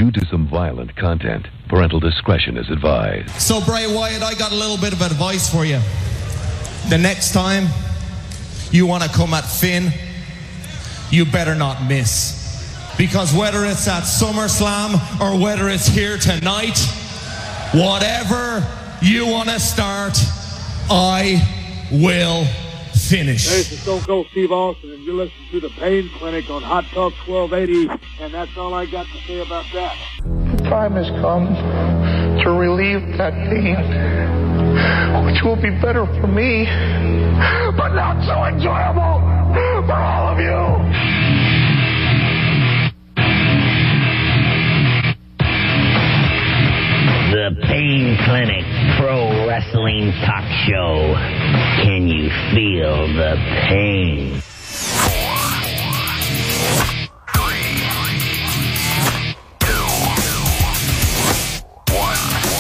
due to some violent content. Parental discretion is advised. So, Bray Wyatt, I got a little bit of advice for you. The next time you want to come at Finn, you better not miss. Because whether it's at SummerSlam or whether it's here tonight, whatever you want to start, I will finish. Hey, this is Stone Cold Steve Austin, and you're listening to the Pain Clinic on Hot Talk 1280, and that's all I got to say about that. The time has come to relieve that pain, which will be better for me, but not so enjoyable for all of you. The Pain Clinic Pro Wrestling Talk Show. Can you feel the pain? 4, 3, 2, 1.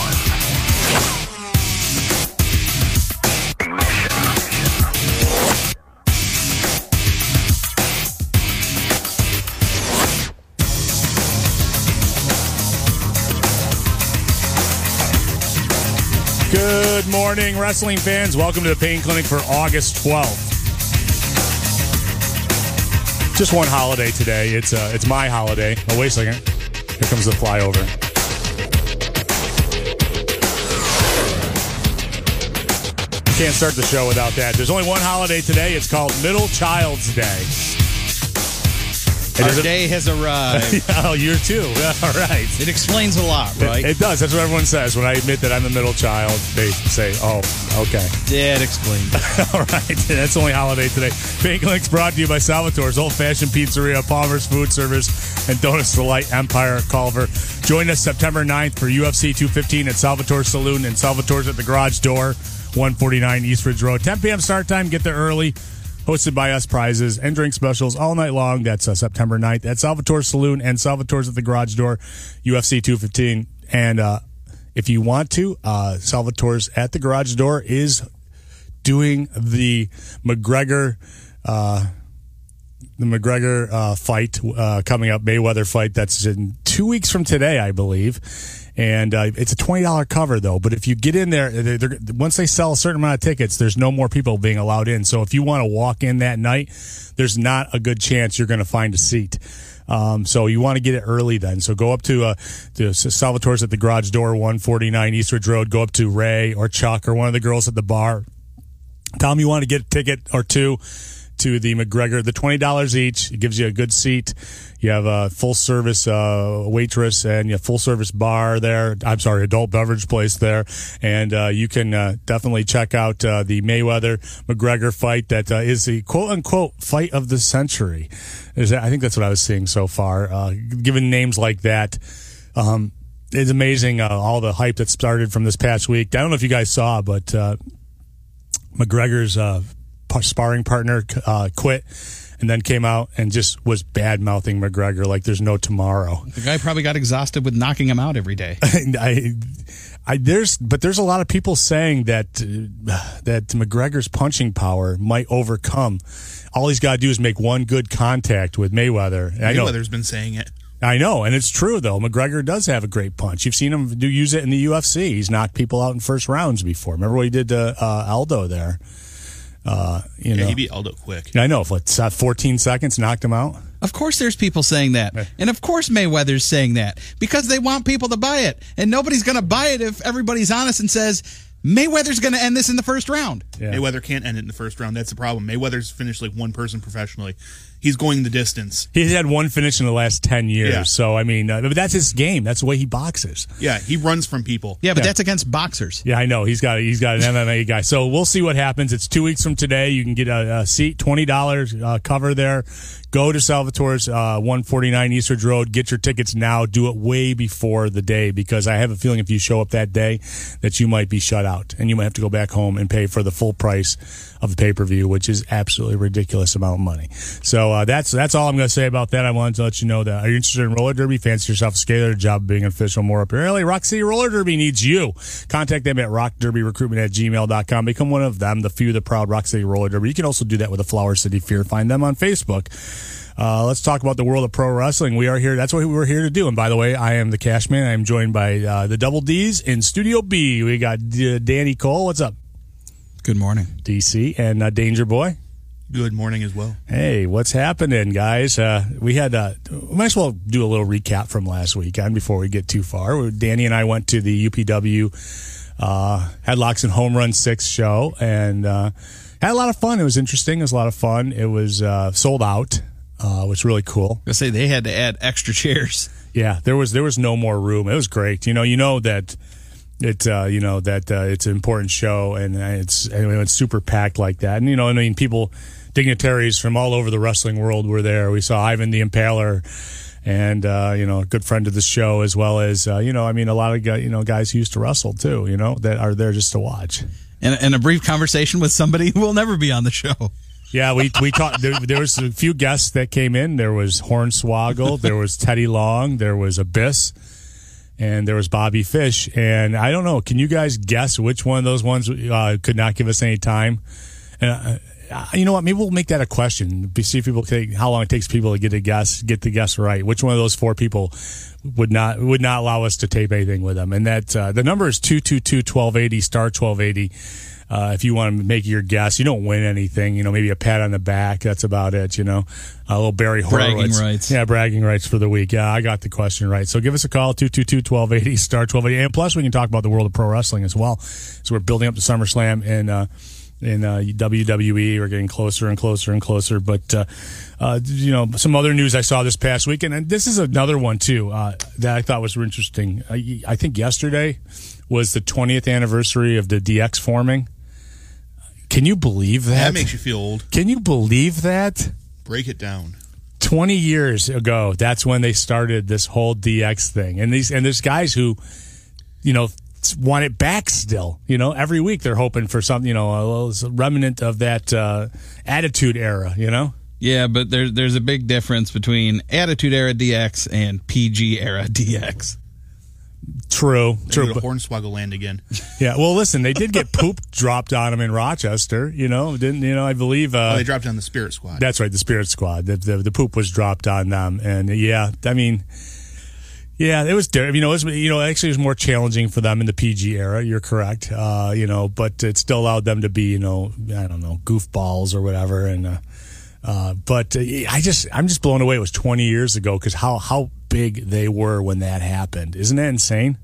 Good morning, wrestling fans. Welcome to the Pain Clinic for August 12th. Just one holiday today. It's my holiday. Oh, wait a second. Here comes the flyover. Can't start the show without that. There's only one holiday today. It's called Middle Child's Day. Our day has arrived. Oh, you too. All right. It explains a lot, right? It does. That's what everyone says. When I admit that I'm the middle child, they say, oh, okay. Yeah, it explains it. All right. That's the only holiday today. Pain Clinic's brought to you by Salvatore's Old Fashioned Pizzeria, Palmer's Food Service, and Donuts Delight Empire Culver. Join us September 9th for UFC 215 at Salvatore's Saloon and Salvatore's at the Garage Door, 149 East Ridge Road. 10 p.m. start time. Get there early. Hosted by us, prizes and drink specials all night long. That's September 9th at Salvatore's Saloon and Salvatore's at the Garage Door, UFC 215. And if you want to, Salvatore's at the Garage Door is doing the McGregor fight coming up, Mayweather fight. That's in 2 weeks from today, I believe. And it's a $20 cover, though. But if you get in there, once they sell a certain amount of tickets, there's no more people being allowed in. So if you want to walk in that night, there's not a good chance you're going to find a seat. So you want to get it early then. So go up to Salvatore's at the Garage Door, 149 East Ridge Road. Go up to Ray or Chuck or one of the girls at the bar. Tell them you want to get a ticket or two to the McGregor. The $20 each. It gives you a good seat. You have a full-service waitress and a full-service bar there. I'm sorry, adult beverage place there. And you can definitely check out the Mayweather-McGregor fight that is the quote-unquote fight of the century. I think that's what I was seeing so far. Given names like that, it's amazing all the hype that started from this past week. I don't know if you guys saw, but McGregor's sparring partner quit and then came out and just was bad-mouthing McGregor like there's no tomorrow. The guy probably got exhausted with knocking him out every day. There's a lot of people saying that McGregor's punching power might overcome. All he's got to do is make one good contact with Mayweather. Mayweather's been saying it. I know, and it's true, though. McGregor does have a great punch. You've seen him use it in the UFC. He's knocked people out in first rounds before. Remember what he did to Aldo there? He beat Aldo quick. I know, 14 seconds, knocked him out. Of course there's people saying that. And of course Mayweather's saying that. Because they want people to buy it. And nobody's going to buy it if everybody's honest and says, Mayweather's going to end this in the first round. Yeah. Mayweather can't end it in the first round. That's the problem. Mayweather's finished like one person professionally. He's going the distance. He's had one finish in the last 10 years. Yeah. So, I mean, but that's his game. That's the way he boxes. Yeah, he runs from people. Yeah, but that's against boxers. Yeah, I know. He's got an MMA guy. So we'll see what happens. It's 2 weeks from today. You can get a seat, $20 cover there. Go to Salvatore's 149 East Ridge Road. Get your tickets now. Do it way before the day because I have a feeling if you show up that day that you might be shut out and you might have to go back home and pay for the full price of the pay-per-view, which is absolutely ridiculous amount of money. So So that's all I'm going to say about that. I wanted to let you know that. Are you interested in roller derby? Fancy yourself a skater, a job of being an official more up here. Rock City Roller Derby needs you. Contact them at rockderbyrecruitment@gmail.com. Become one of them, the few, the proud Rock City Roller Derby. You can also do that with the Flower City Fear. Find them on Facebook. Let's talk about the world of pro wrestling. We are here. That's what we're here to do. And by the way, I am the Cashman. I am joined by the Double D's in Studio B. We got Danny Cole. What's up? Good morning. DC and Danger Boy. Good morning as well. Hey, what's happening, guys? We had we might as well do a little recap from last weekend before we get too far. Danny and I went to the UPW Headlocks and Home Run 6 show and had a lot of fun. It was interesting. It was a lot of fun. It was sold out. Which was really cool. I say they had to add extra chairs. Yeah, there was no more room. It was great. You know that it's it's an important show and it's super packed like that. And people, dignitaries from all over the wrestling world were there. We saw Ivan the Impaler and a good friend of the show, as well as a lot of guys who used to wrestle too, that are there just to watch. And a brief conversation with somebody who will never be on the show. Yeah, we talked. There was a few guests that came in. There was Hornswoggle, there was Teddy Long, there was Abyss, and there was Bobby Fish. And I don't know. Can you guys guess which one of those ones could not give us any time? And you know what? Maybe we'll make that a question. See if people how long it takes people to get the guess right. Which one of those four people would not allow us to tape anything with them? And that the number is 222-1280 *1280. If you want to make your guess, you don't win anything. Maybe a pat on the back. That's about it. A little Barry Horowitz. Bragging rights. Yeah, bragging rights for the week. Yeah, I got the question right. So give us a call, 222-1280 *1280. And plus, we can talk about the world of pro wrestling as well. So we're building up to SummerSlam in WWE. We're getting closer and closer and closer. But some other news I saw this past week, and this is another one too that I thought was interesting. I think yesterday was the 20th anniversary of the DX forming. Can you believe that? That makes you feel old. Can you believe that? Break it down. 20 years ago, that's when they started this whole DX thing. And there's guys who, want it back still. Every week they're hoping for something, a little remnant of that Attitude Era, Yeah, but there's a big difference between Attitude Era DX and PG Era DX. True. Go to Hornswoggle land again. Yeah. Well, listen, they did get poop dropped on them in Rochester. I believe. They dropped on the Spirit Squad. That's right, the Spirit Squad. The poop was dropped on them, and it was. Actually, it was more challenging for them in the PG era. You're correct. But it still allowed them to be, goofballs or whatever. And but I'm just blown away. It was 20 years ago because how big they were when that happened. Isn't that insane?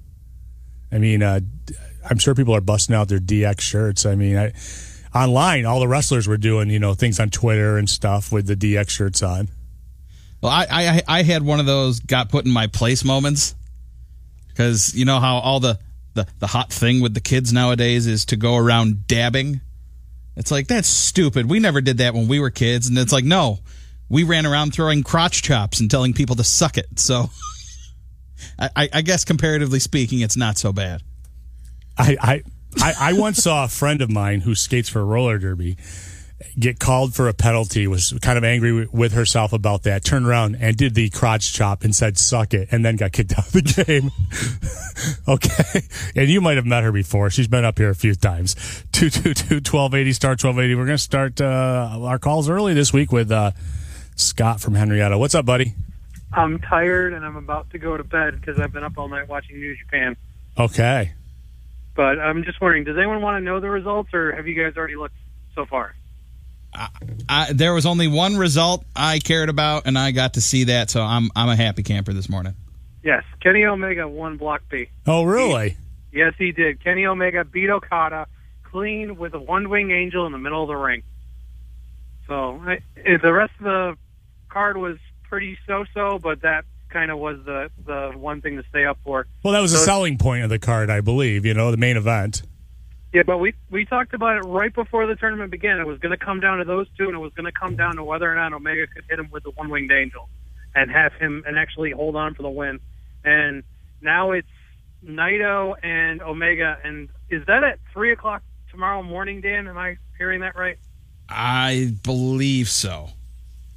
I'm sure people are busting out their DX shirts. Online, all the wrestlers were doing, things on Twitter and stuff with the DX shirts on. Well, I had one of those got put in my place moments because you know how all the hot thing with the kids nowadays is to go around dabbing. It's like, that's stupid. We never did that when we were kids. And it's like, no, we ran around throwing crotch chops and telling people to suck it. So I guess comparatively speaking, it's not so bad. I once saw a friend of mine who skates for roller derby get called for a penalty, was kind of angry with herself about that, turned around and did the crotch chop and said, suck it, and then got kicked out of the game. Okay. And you might have met her before. She's been up here a few times. 222-1280 *1280. We're going to start our calls early this week with Scott from Henrietta. What's up, buddy? I'm tired and I'm about to go to bed because I've been up all night watching New Japan. Okay. But I'm just wondering, does anyone want to know the results, or have you guys already looked so far? There was only one result I cared about, and I got to see that, so I'm a happy camper this morning. Yes, Kenny Omega won Block B. Oh, really? Yes, he did. Kenny Omega beat Okada clean with a one-wing angel in the middle of the ring. So the rest of the card was pretty so-so, but that kind of was the one thing to stay up for. Well, that was a selling point of the card, I believe, the main event. Yeah, but we talked about it right before the tournament began. It was going to come down to those two, and it was going to come down to whether or not Omega could hit him with the one-winged angel and have him and actually hold on for the win. And now it's Naito and Omega. And is that at 3 o'clock tomorrow morning, Dan? Am I hearing that right? I believe so.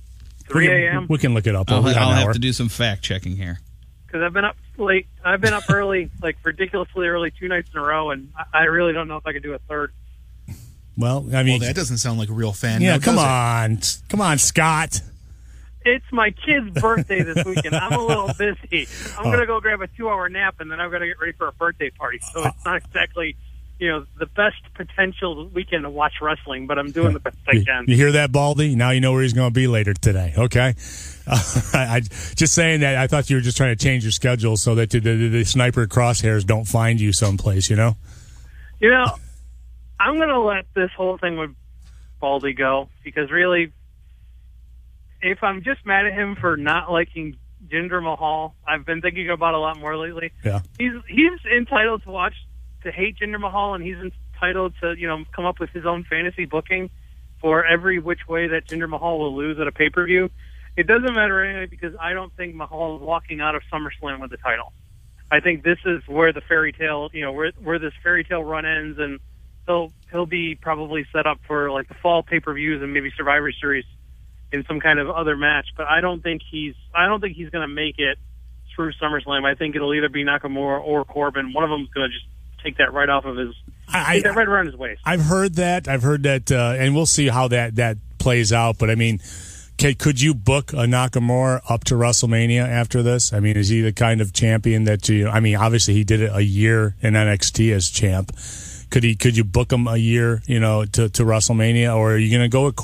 3 a.m. We can look it up. I'll We got an have hour. to do some fact checking here. Because I've been up late. I've been up early, like ridiculously early, 2 nights in a row, and I really don't know if I could do a third. Well, I mean, that doesn't sound like a real fan. Yeah, now, come does it? on, Scott. It's my kid's birthday this weekend. I'm a little busy. I'm going to go grab a 2-hour nap, and then I've got to get ready for a birthday party. So it's not exactly, the best potential weekend to watch wrestling, but I'm doing the best I can. You hear that, Baldy? Now you know where he's going to be later today, okay? I just saying that I thought you were just trying to change your schedule so that the sniper crosshairs don't find you someplace, I'm going to let this whole thing with Baldy go, because really, if I'm just mad at him for not liking Jinder Mahal, I've been thinking about a lot more lately. Yeah. He's entitled to hate Jinder Mahal, and he's entitled to, come up with his own fantasy booking for every which way that Jinder Mahal will lose at a pay-per-view. It doesn't matter anyway, because I don't think Mahal is walking out of SummerSlam with the title. I think this is where the fairy tale, where this fairy tale run ends, and he'll be probably set up for like the fall pay-per-views and maybe Survivor Series in some kind of other match. But I don't think he's going to make it through SummerSlam. I think it'll either be Nakamura or Corbin. One of them's going to just take that right off of his, take that right around his waist. I've heard that, and we'll see how that plays out. But I mean, could you book a Nakamura up to WrestleMania after this? I mean, is he the kind of champion that obviously he did it a year in NXT as champ. Could you book him a year, to WrestleMania, or are you going to go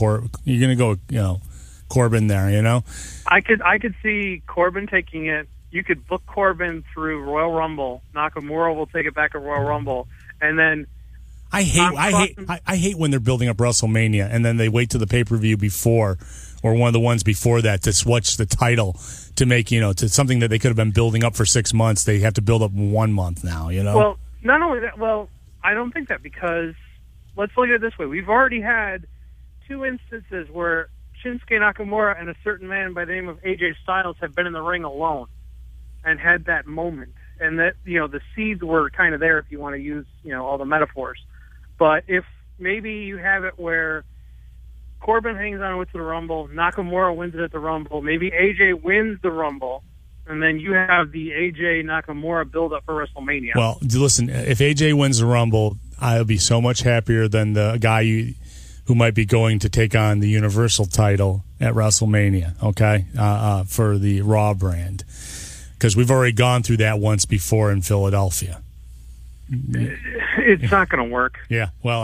with Corbin there, I could see Corbin taking it. You could book Corbin through Royal Rumble. Nakamura will take it back at Royal Rumble, and then I hate when they're building up WrestleMania and then they wait to the pay-per-view before, or one of the ones before that, to switch the title to make to something that they could have been building up for 6 months. They have to build up 1 month now. Well, not only that. Well, I don't think that, because let's look at it this way: we've already had 2 instances where Shinsuke Nakamura and a certain man by the name of AJ Styles have been in the ring alone and had that moment. And that, the seeds were kind of there, if you want to use, all the metaphors. But if maybe you have it where Corbin hangs on with the Rumble, Nakamura wins it at the Rumble, maybe AJ wins the Rumble, and then you have the AJ Nakamura build-up for WrestleMania. Well, listen, if AJ wins the Rumble, I'll be so much happier than the guy who might be going to take on the Universal title at WrestleMania, okay, for the Raw brand. Because we've already gone through that once before in Philadelphia. It's not going to work. Yeah, well,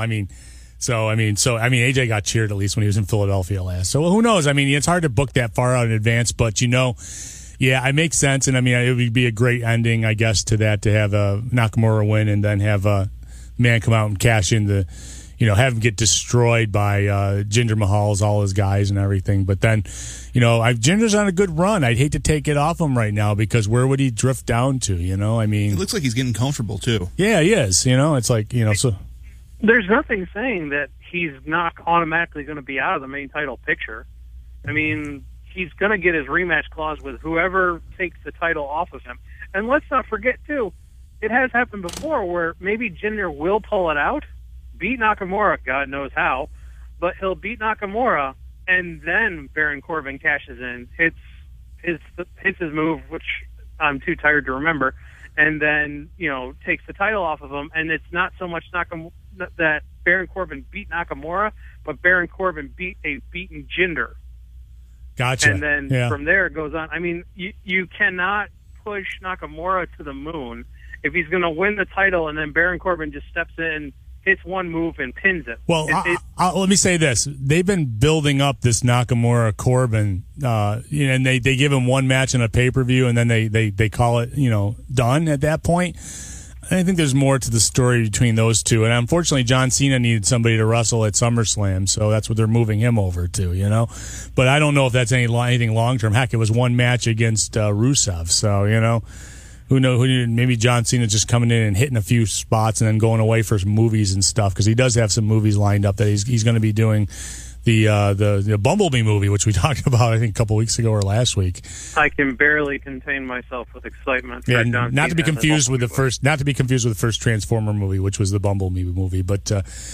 AJ got cheered at least when he was in Philadelphia last. So who knows? I mean, it's hard to book that far out in advance, but yeah, it makes sense. And it would be a great ending, I guess, to that, to have a Nakamura win and then have a man come out and cash in the, have him get destroyed by Jinder Mahal's, all his guys and everything. But then, Jinder's on a good run. I'd hate to take it off him right now, because where would he drift down to? It looks like he's getting comfortable too. Yeah, he is. It's like, so. There's nothing saying that he's not automatically going to be out of the main title picture. I mean, he's going to get his rematch clause with whoever takes the title off of him. And let's not forget, too, it has happened before where maybe Jinder will pull it out, beat Nakamura, God knows how, but he'll beat Nakamura, and then Baron Corbin cashes in, hits his move, which I'm too tired to remember, and then, takes the title off of him. And it's not so much that Baron Corbin beat Nakamura, but Baron Corbin beat a beaten Jinder. Gotcha. And then from there it goes on. I mean, you cannot push Nakamura to the moon if he's going to win the title and then Baron Corbin just steps in, hits one move, and pins it. Well, let me say this. They've been building up this Nakamura-Corbin, and they give him one match in a pay-per-view, and then they call it, done at that point. I think there's more to the story between those two. And unfortunately, John Cena needed somebody to wrestle at SummerSlam, so that's what they're moving him over to, But I don't know if that's anything long-term. Heck, it was one match against Rusev, so, who knows? Maybe John Cena just coming in and hitting a few spots and then going away for some movies and stuff, because he does have some movies lined up that he's going to be doing the Bumblebee movie, which we talked about I think a couple weeks ago or last week. I can barely contain myself with excitement. For Yeah, John not to be Cena and confused with Bumblebee. the first Transformer movie, which was the Bumblebee movie. But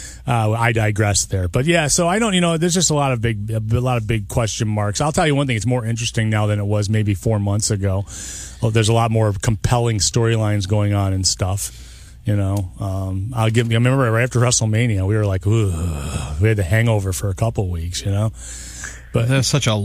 I digress there. But yeah, so I don't, there's just a lot of big question marks. I'll tell you one thing: it's more interesting now than it was maybe 4 months ago. Well, there's a lot more compelling storylines going on and stuff. I remember right after WrestleMania, we were like, ooh, we had the hangover for a couple weeks, But that's such a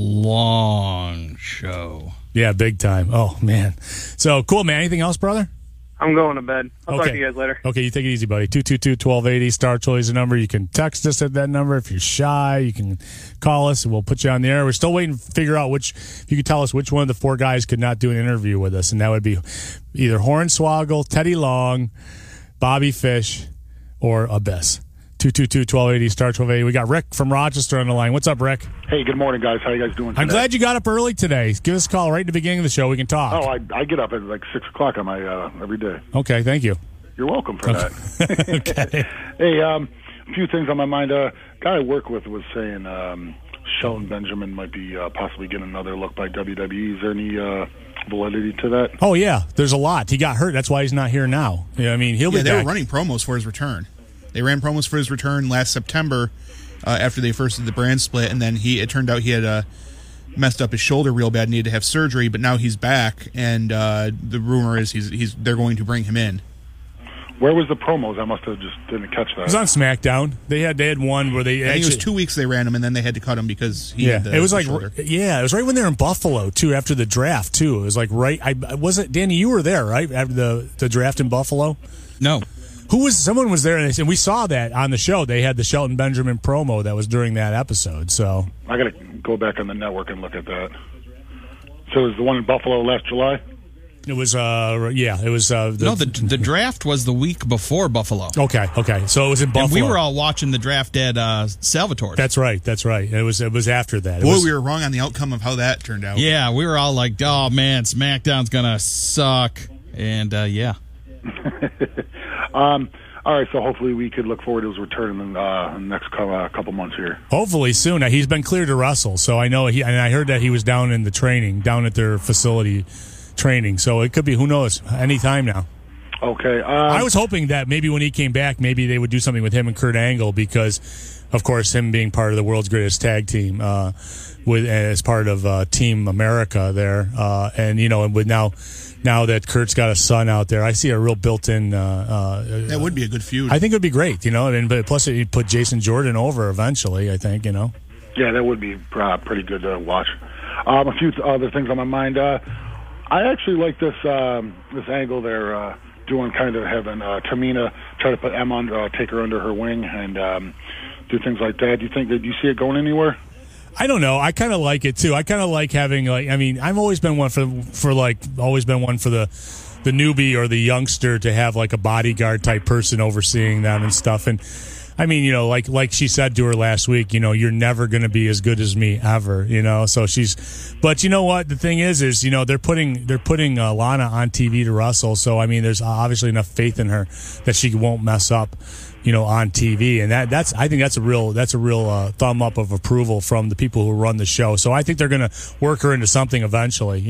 long show. Yeah, big time. Oh, man. So, cool, man. Anything else, brother? I'm going to bed. I'll talk to you guys later. Okay, you take it easy, buddy. 222-1280, Star Choice number. You can text us at that number. If you're shy, you can call us, and we'll put you on the air. We're still waiting to figure out if you could tell us which one of the four guys could not do an interview with us, and that would be either Hornswoggle, Teddy Long, Bobby Fish, or Abyss. 222-1280, Star 1280. We got Rick from Rochester on the line. What's up, Rick? Hey, good morning, guys. How you guys doing today? I'm glad you got up early today. Give us a call right at the beginning of the show. We can talk. Oh, I get up at like 6 o'clock on my every day. Okay, thank you. You're welcome for that. Okay. Hey, a few things on my mind. Guy I work with was saying Shelton Benjamin might be possibly getting another look by WWE. Is there any validity to that? Oh, yeah. There's a lot. He got hurt. That's why he's not here now. He'll be back. They were running promos for his return. They ran promos for his return last September after they first did the brand split, and then it turned out he had messed up his shoulder real bad, needed to have surgery, but now he's back, and the rumor is they're going to bring him in. Where was the promos? I must have just didn't catch that. It was on SmackDown. They had one where they I think it was 2 weeks they ran him, and then they had to cut him because he had it was like shoulder. it was right when they were in Buffalo too. After the draft too, it was like right. I wasn't Danny. You were there, right? After the draft in Buffalo. No. Someone was there, and we saw that on the show. They had the Shelton Benjamin promo that was during that episode. So I got to go back on the network and look at that. So it was the one in Buffalo last July? It was, it was. The draft was the week before Buffalo. Okay. So it was in Buffalo. And we were all watching the draft at Salvatore. That's right. It was after that. We were wrong on the outcome of how that turned out. Yeah, we were all like, oh, man, SmackDown's going to suck. And, yeah. All right, so hopefully we could look forward to his return in the next couple months here. Hopefully soon. He's been cleared to wrestle, so I know and I heard that he was down in the training, down at their facility training. So it could be, who knows, any time now. Okay. I was hoping that maybe when he came back, maybe they would do something with him and Kurt Angle because, of course, him being part of the world's greatest tag team as part of Team America there, and with now that Kurt's got a son out there, I see a real built-in. That would be a good feud. I think it would be great, but plus you'd put Jason Jordan over eventually. I think, Yeah, that would be pretty good to watch. A few other things on my mind. I actually like this angle they're doing, kind of having Tamina try to put Emma take her under her wing and do things like that. Do you see it going anywhere? I don't know. I kind of like it too. I kind of like having I've always been one for the newbie or the youngster to have like a bodyguard type person overseeing them and stuff. And like she said to her last week, you're never going to be as good as me ever, So but you know what? The thing is they're putting Lana on TV to wrestle. So there's obviously enough faith in her that she won't mess up, on TV, and I think that's a real thumb up of approval from the people who run the show. So I think they're going to work her into something eventually,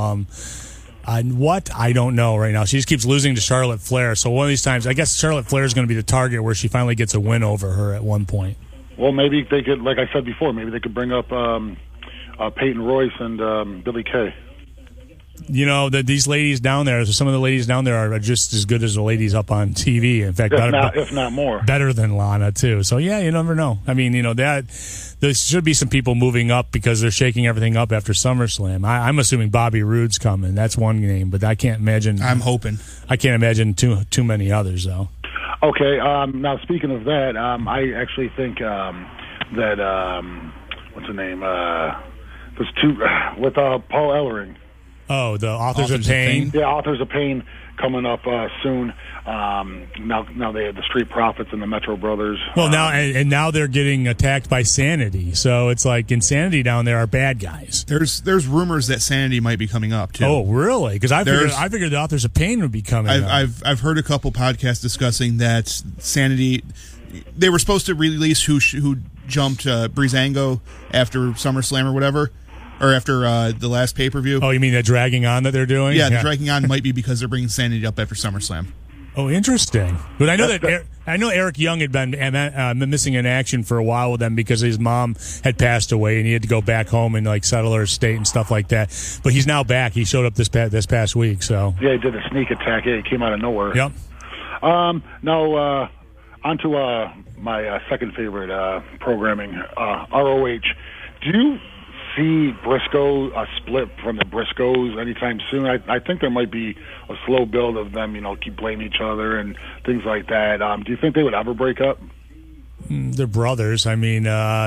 I don't know right now. She just keeps losing to Charlotte Flair. So one of these times, I guess Charlotte Flair is going to be the target where she finally gets a win over her at one point. Well, maybe they could, like I said before, maybe they could bring up Peyton Royce and Billie Kay. These ladies down there, some of the ladies down there are just as good as the ladies up on TV. In fact, if not more. Better than Lana, too. So, yeah, you never know. There should be some people moving up because they're shaking everything up after SummerSlam. I'm assuming Bobby Roode's coming. That's one name, but I can't imagine. I'm hoping. I can't imagine too many others, though. Okay, now speaking of that, I actually think that, what's the name? There's two, with Paul Ellering. Oh, the Authors of Pain? Yeah, Authors of Pain coming up soon. Now they have the Street Profits and the Metro Brothers. Well, now they're getting attacked by Sanity. So it's like Insanity down there are bad guys. There's rumors that Sanity might be coming up too. Oh, really? Because I figured the Authors of Pain would be coming up. I've heard a couple podcasts discussing that Sanity. They were supposed to release who jumped Breezango after SummerSlam or whatever, or after the last pay-per-view. Oh, you mean the dragging on that they're doing? Yeah, the dragging on might be because they're bringing Sanity up after SummerSlam. Oh, interesting. But I know I know Eric Young had been missing in action for a while with them because his mom had passed away and he had to go back home and like settle her estate and stuff like that. But he's now back. He showed up this past week. So yeah, he did a sneak attack. Yeah, he came out of nowhere. Yep. Now on to my second favorite programming, ROH. Do you see Briscoe a split from the Briscoes anytime soon? I think there might be a slow build of them, keep blaming each other and things like that. Do you think they would ever break up? They're brothers. I mean,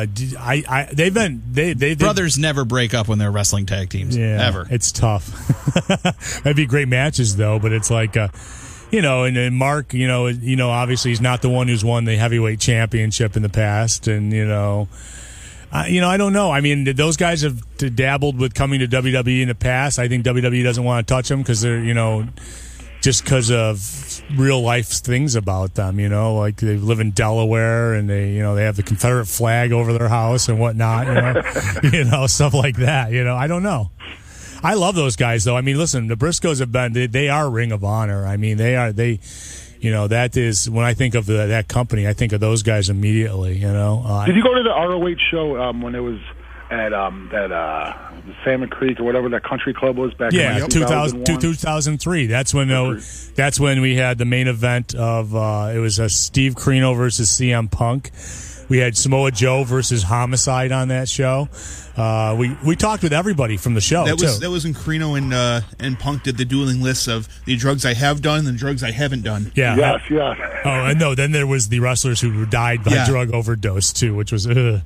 they've brothers never break up when they're wrestling tag teams. Yeah, ever. It's tough. That'd be great matches though, but it's like. And Mark, obviously he's not the one who's won the heavyweight championship in the past, and I don't know. I mean, those guys have dabbled with coming to WWE in the past. I think WWE doesn't want to touch them because they're, just because of real life things about them. Like they live in Delaware and they have the Confederate flag over their house and whatnot. Stuff like that. I don't know. I love those guys, though. I mean, listen, the Briscoes have been, they are Ring of Honor. I mean, that is, when I think of that company, I think of those guys immediately, Did you go to the ROH show when it was at that Salmon Creek or whatever that country club was back in 2003. That's when we had the main event of, it was Steve Corino versus CM Punk. We had Samoa Joe versus Homicide on that show. We talked with everybody from the show. That was when Corino and Punk did the dueling lists of the drugs I have done and the drugs I haven't done. Yeah. Yes. Oh, and no. Then there was the wrestlers who died by drug overdose too, which was, But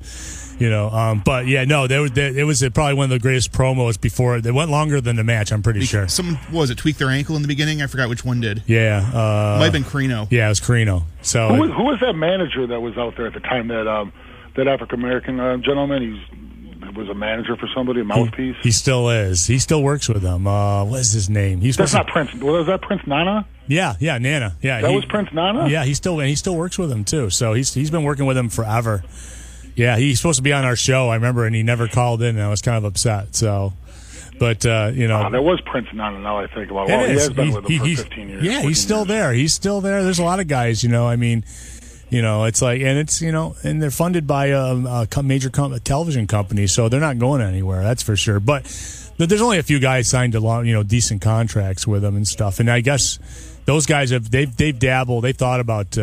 yeah, no. It was probably one of the greatest promos before. It went longer than the match. I'm pretty sure. Someone tweaked their ankle in the beginning. I forgot which one did. Yeah. Might have been Corino. Yeah, it was Corino. So who was that manager that was out there at the time? That African American gentleman. He was a manager for somebody, a mouthpiece. He still is. He still works with them. What's his name? That's not Prince. Was that Prince Nana? Yeah, Nana. Yeah, that was Prince Nana. Yeah, he still works with him too. So he's been working with him forever. Yeah, he's supposed to be on our show. I remember, and he never called in. And I was kind of upset. So, but there was Prince Nana. Now I think about it. Well, he has been with him for 15 years. Yeah, he's still there. He's still there. There's a lot of guys. I mean. It's like, and it's, and they're funded by a major television company, so they're not going anywhere. That's for sure. But there's only a few guys signed to decent contracts with them and stuff. And I guess those guys they've dabbled. They've thought about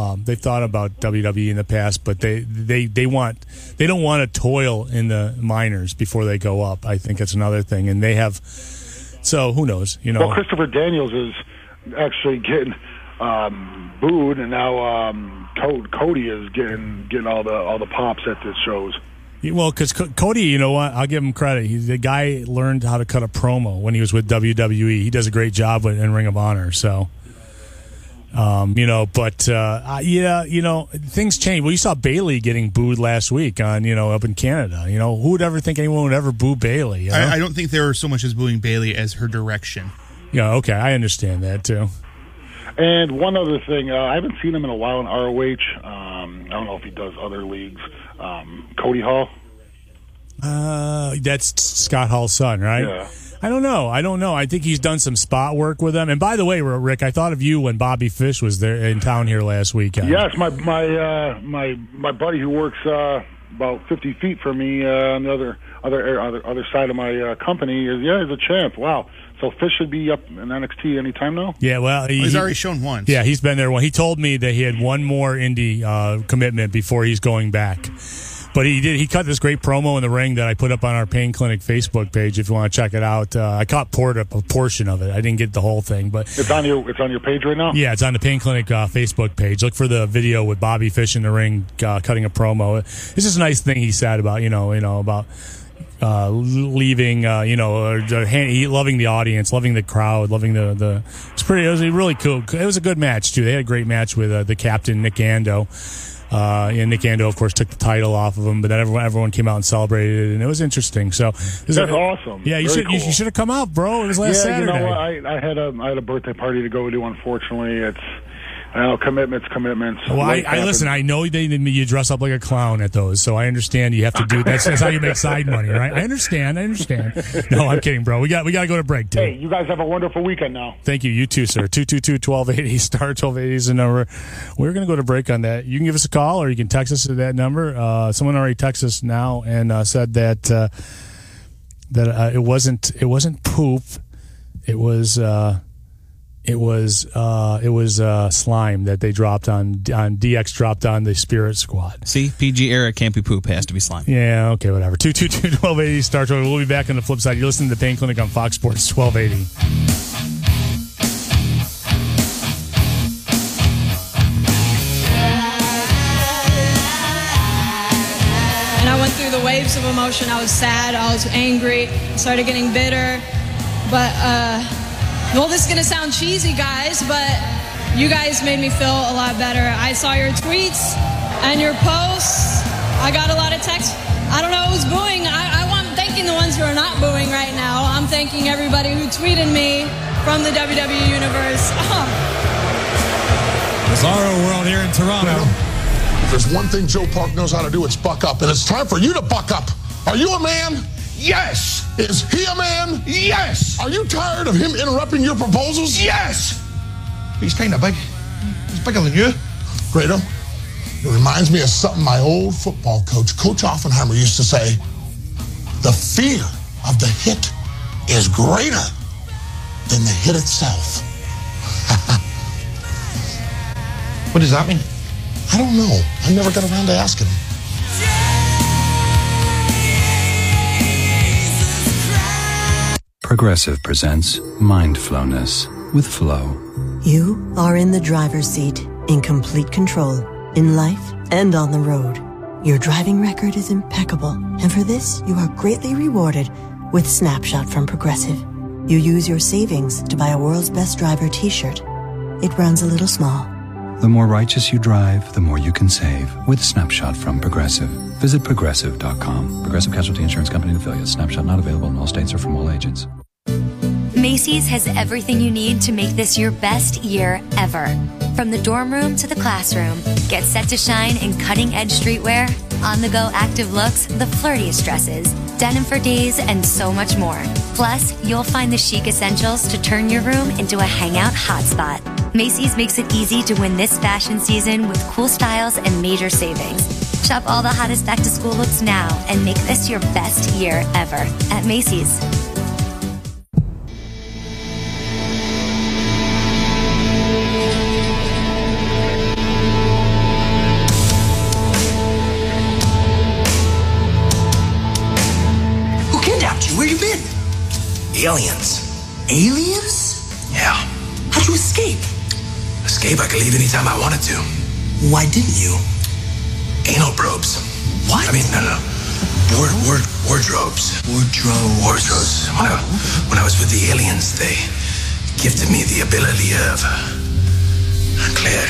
WWE in the past, but they don't want to toil in the minors before they go up. I think that's another thing. And they have. So who knows? Well, Christopher Daniels is actually getting booed, and now Cody is getting all the pops at the shows. Well, because Cody, you know what? I'll give him credit. The guy learned how to cut a promo when he was with WWE. He does a great job in Ring of Honor. So, things change. Well, you saw Bayley getting booed last week on, up in Canada. Who would ever think anyone would ever boo Bayley? I don't think they were so much as booing Bayley as her direction. Yeah, okay. I understand that, too. And one other thing, I haven't seen him in a while in ROH. I don't know if he does other leagues. Cody Hall? That's Scott Hall's son, right? Yeah. I don't know. I think he's done some spot work with them. And by the way, Rick, I thought of you when Bobby Fish was there in town here last weekend. Yes, my buddy who works about 50 feet from me on the other side of my company is a champ. Wow. So Fish should be up in NXT anytime now? Yeah, well... He's already shown once. Yeah, he's been there. He told me that he had one more indie commitment before he's going back. But he cut this great promo in the ring that I put up on our Pain Clinic Facebook page if you want to check it out. I caught a portion of it. I didn't get the whole thing. But It's on your page right now? Yeah, it's on the Pain Clinic Facebook page. Look for the video with Bobby Fish in the ring cutting a promo. It's just a nice thing he said about, about... leaving, loving the audience, loving the crowd, loving the. It was a really cool. It was a good match too. They had a great match with the captain Nick Ando. And Nick Ando, of course, took the title off of him, but then everyone came out and celebrated it, and it was interesting. So that's awesome. Yeah, you should have come out, bro. It was last Saturday. You know what? I had a birthday party to go to. Unfortunately, Commitments. Well, I listen. I know you dress up like a clown at those, so I understand you have to do that's how you make side money, right? I understand. No, I'm kidding, bro. We got to go to break too. Hey, you guys have a wonderful weekend now. Thank you. You too, sir. 222-1280 star 1280 is the number. We're going to go to break on that. You can give us a call or you can text us at that number. Someone already texted us now and said that it wasn't poop. It was slime that they dropped on DX dropped on the Spirit Squad. See, PG era can't be poop, has to be slime. Yeah, okay, whatever. 222-1280 Star Trek. We'll be back on the flip side. You're listening to the Pain Clinic on Fox Sports 1280. And I went through the waves of emotion. I was sad, I was angry, I started getting bitter, but well, this is going to sound cheesy, guys, but you guys made me feel a lot better. I saw your tweets and your posts. I got a lot of texts. I don't know who's booing. I'm thanking the ones who are not booing right now. I'm thanking everybody who tweeted me from the WWE Universe. Bizarro world here in Toronto. If there's one thing Joe Park knows how to do, it's buck up. And it's time for you to buck up. Are you a man? Yes. Is he a man? Yes. Are you tired of him interrupting your proposals? Yes. He's kind of big. He's bigger than you. Grado, it reminds me of something my old football coach, Coach Offenheimer, used to say. The fear of the hit is greater than the hit itself. What does that mean? I don't know. I never got around to asking him. Progressive presents Mindflowness with Flow. You are in the driver's seat, in complete control, in life and on the road. Your driving record is impeccable, and for this, you are greatly rewarded with Snapshot from Progressive. You use your savings to buy a World's Best Driver t-shirt. It runs a little small. The more righteous you drive, the more you can save with Snapshot from Progressive. Visit Progressive.com. Progressive Casualty Insurance Company and affiliates. Snapshot not available in all states or from all agents. Macy's has everything you need to make this your best year ever. From the dorm room to the classroom, get set to shine in cutting-edge streetwear, on-the-go active looks, the flirtiest dresses, denim for days, and so much more. Plus, you'll find the chic essentials to turn your room into a hangout hotspot. Macy's makes it easy to win this fashion season with cool styles and major savings. Shop all the hottest back-to-school looks now and make this your best year ever at Macy's. Who kidnapped you? Where you been? Aliens. Aliens? Yeah. How'd you escape? Escape, I could leave anytime I wanted to. Why didn't you? Anal probes. What? I mean, no. Wardrobes. Wardrobes. When I was with the aliens, they gifted me the ability of Claire.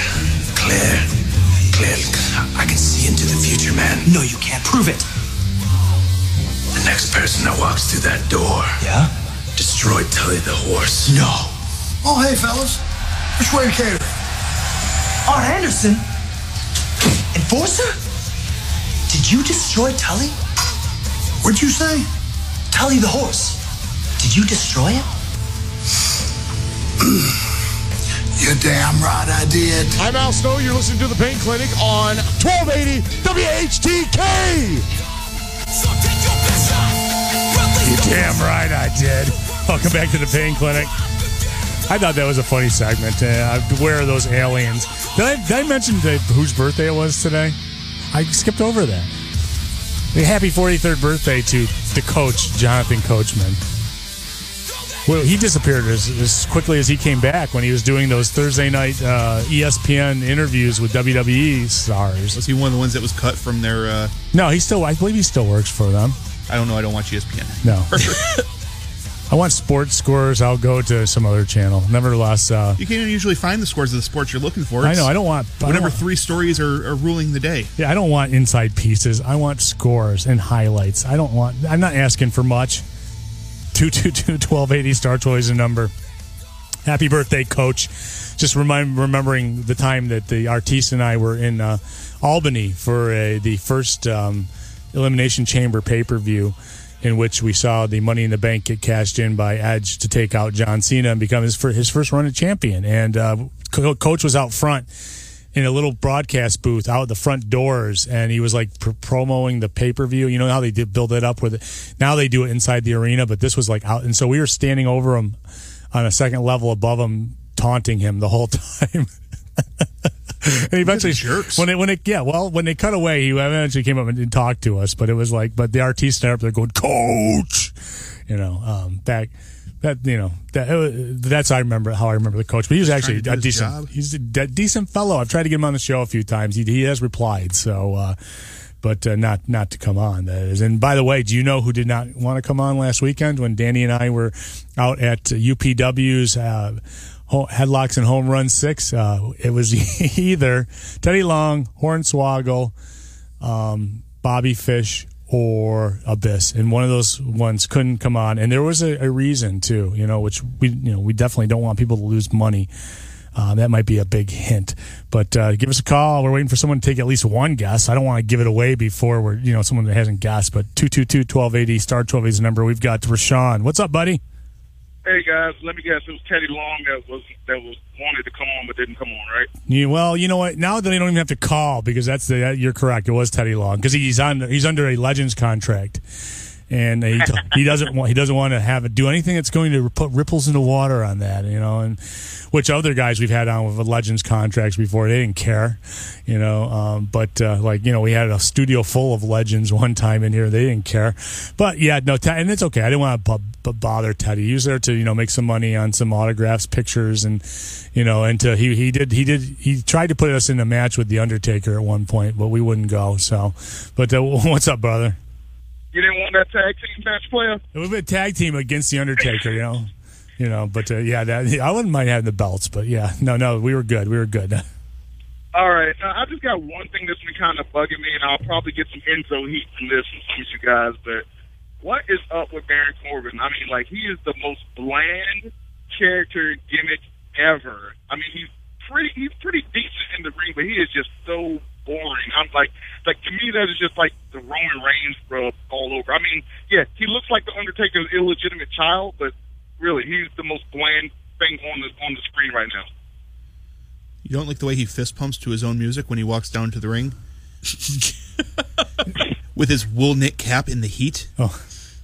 I can see into the future, man. No, you can't. Prove it. The next person that walks through that door. Yeah? Destroyed Tully the horse. No. Oh, hey, fellas. Which way to catering? Art Anderson? Enforcer? Did you destroy Tully? What'd you say? Tully the horse. Did you destroy him? You're damn right I did. I'm Al Snow. You're listening to the Pain Clinic on 1280 WHTK. You're damn right I did. Welcome back to the Pain Clinic. I thought that was a funny segment. Where are those aliens? Did I mention whose birthday it was today? I skipped over that. Happy 43rd birthday to the coach, Jonathan Coachman. Well, he disappeared as quickly as he came back when he was doing those Thursday night ESPN interviews with WWE stars. Was he one of the ones that was cut from their... No, I believe he still works for them. I don't know. I don't watch ESPN. No. I want sports scores. I'll go to some other channel. Nevertheless, you can't usually find the scores of the sports you're looking for. I know. I don't want whatever three stories are ruling the day. Yeah, I don't want inside pieces. I want scores and highlights. I'm not asking for much. 222-1280 Star Toys a number. Happy birthday, Coach. Just remembering the time that the Artiste and I were in Albany for the first Elimination Chamber pay-per-view, in which we saw the Money in the Bank get cashed in by Edge to take out John Cena and become his first run at champion. And Coach was out front in a little broadcast booth out the front doors, and he was like promoting the pay-per-view. You know how they did build it up with it? Now they do it inside the arena, but this was like out. And so we were standing over him on a second level above him, taunting him the whole time. And eventually, jerks. when they cut away, he eventually came up and talked to us. But it was like, but the Artiste up there going, Coach, that's how I remember the coach. But he was actually a decent. He's a decent fellow. I've tried to get him on the show a few times. He has replied. So, but not to come on. That is. And by the way, do you know who did not want to come on last weekend when Danny and I were out at UPW's Headlocks and Home Run 6? It was either Teddy Long, Hornswoggle, Bobby Fish, or Abyss, and one of those ones couldn't come on, and there was a reason too, which we definitely don't want people to lose money. That might be a big hint, but give us a call. We're waiting for someone to take at least one guess. I don't want to give it away before we're someone that hasn't guessed, but 222-1280 star 1280 is the number. We've got Rashawn. What's up, buddy? Hey guys, let me guess. It was Teddy Long that was wanted to come on but didn't come on, right? Yeah, well, you know what? Now they don't even have to call because you're correct. It was Teddy Long because he's under a Legends contract, and he doesn't want to do anything that's going to put ripples in the water on that, and which other guys we've had on with Legends contracts before, they didn't care, but we had a studio full of legends one time in here, they didn't care, but yeah, no, and it's okay. I didn't want to bother Teddy. He was there to make some money on some autographs, pictures, and he tried to put us in a match with the Undertaker at one point, but we wouldn't go. So, but what's up, brother? You didn't want that tag team match, player? It would be a tag team against the Undertaker, but I wouldn't mind having the belts, but yeah, no, we were good. All right, I just got one thing that's been kind of bugging me, and I'll probably get some Enzo heat from this from some of you guys, but what is up with Baron Corbin? I mean, like, he is the most bland character gimmick ever. I mean, he's pretty decent in the ring, but he is just so boring. I'm like to me, that is just like the Roman Reigns rub all over. I mean, yeah, he looks like the Undertaker's illegitimate child, but really, he's the most bland thing on the screen right now. You don't like the way he fist pumps to his own music when he walks down to the ring? With his wool knit cap in the heat? Oh.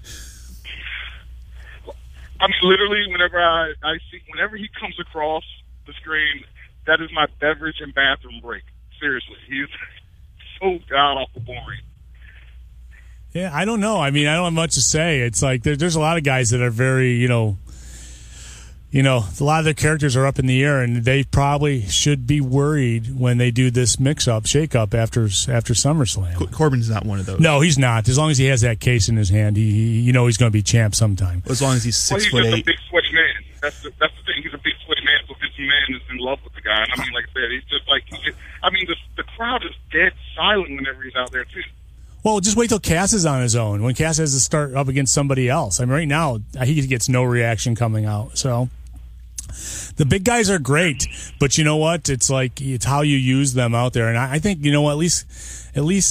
I mean, literally, whenever he comes across the screen, that is my beverage and bathroom break. Seriously, he's so god-awful boring. Yeah, I don't know. I mean, I don't have much to say. It's like there's a lot of guys that are very, a lot of their characters are up in the air, and they probably should be worried when they do this mix-up, shake-up after SummerSlam. Corbin's not one of those. No, he's not. As long as he has that case in his hand, he's going to be champ sometime. As long as he's 6'8". He's just a big sweaty man. That's the thing. He's a big sweaty man, so this man is in love with the guy. And I mean, like I said, he's just like, the crowd is dead silent whenever he's out there too. Well, just wait till Cass is on his own. When Cass has to start up against somebody else. I mean, right now, he gets no reaction coming out. So the big guys are great, but you know what? It's like, it's how you use them out there. And I think, at least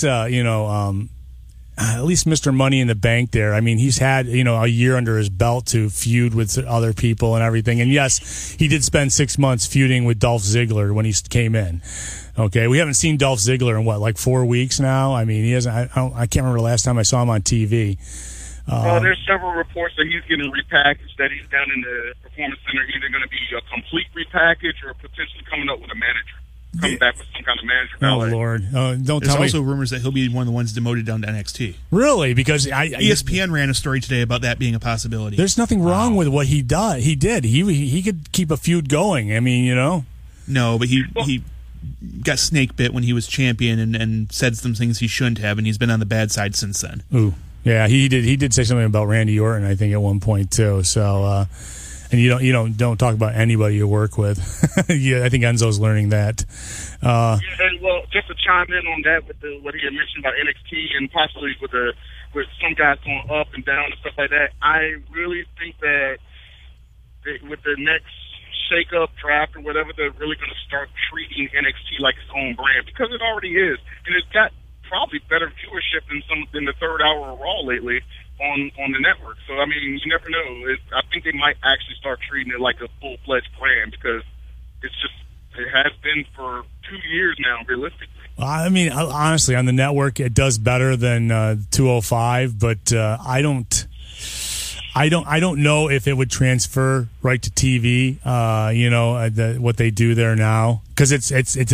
Mr. Money in the Bank there. I mean, he's had, a year under his belt to feud with other people and everything. And yes, he did spend 6 months feuding with Dolph Ziggler when he came in. Okay, we haven't seen Dolph Ziggler in 4 weeks now. I mean, he hasn't. I can't remember the last time I saw him on TV. Well, there's several reports that he's getting repackaged, that he's down in the Performance Center, either going to be a complete repackage or potentially coming up with a manager. Coming back with some kind of manager. Oh, Lord. Don't tell me. There's also rumors that he'll be one of the ones demoted down to NXT. Really? Because ESPN ran a story today about that being a possibility. There's nothing wrong with what he did. He could keep a feud going. I mean, No, but he got snake bit when he was champion and said some things he shouldn't have, and he's been on the bad side since then. Ooh. Yeah, he did say something about Randy Orton, I think, at one point too. So and you don't talk about anybody you work with. Yeah, I think Enzo's learning that. And well, just to chime in on that with what he had mentioned about NXT and possibly with some guys going up and down and stuff like that, I really think that with the next shake-up draft or whatever, they're really going to start treating NXT like its own brand, because it already is, and it's got probably better viewership than the third hour of Raw lately on the network. So I mean, you never know. I think they might actually start treating it like a full-fledged brand, because it has been for 2 years now, realistically. I mean, honestly, on the network, it does better than 205, but I don't know if it would transfer right to TV. What they do there now, because it's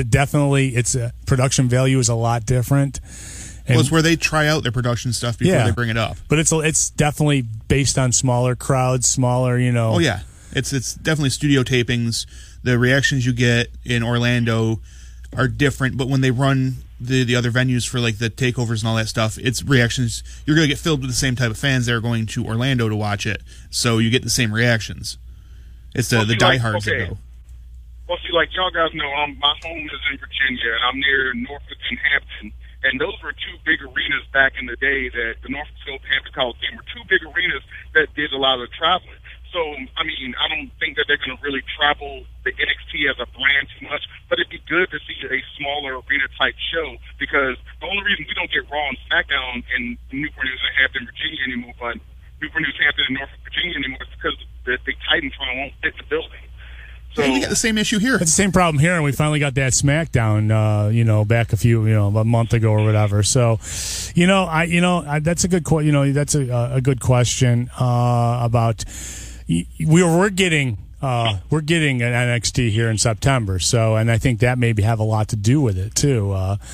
a production value is a lot different. And, well, it's where they try out their production stuff before they bring it up. But it's definitely based on smaller crowds, smaller. Oh yeah, it's definitely studio tapings. The reactions you get in Orlando are different, but when they run the other venues for like the takeovers and all that stuff, it's reactions. You're going to get filled with the same type of fans that are going to Orlando to watch it, so you get the same reactions. It's the diehards that go. Well, see, like y'all guys know, my home is in Virginia, and I'm near Norfolk and Hampton, and those were two big arenas back in the day. That the Norfolk Hampton Coliseum were two big arenas that did a lot of traveling. So, I mean, I don't think that they're going to really travel the NXT as a brand too much, but it'd be good to see a smaller arena-type show, because the only reason we don't get Raw and SmackDown in Newport News and Hampton, Virginia anymore, but Newport News, Hampton, and Norfolk, Virginia anymore, is because the big Titantron won't fit the building. So we got the same issue here. It's the same problem here, and we finally got that SmackDown, back a month ago or whatever. So, that's a good that's a good question about. We're getting an NXT here in September, so, and I think that maybe have a lot to do with it too.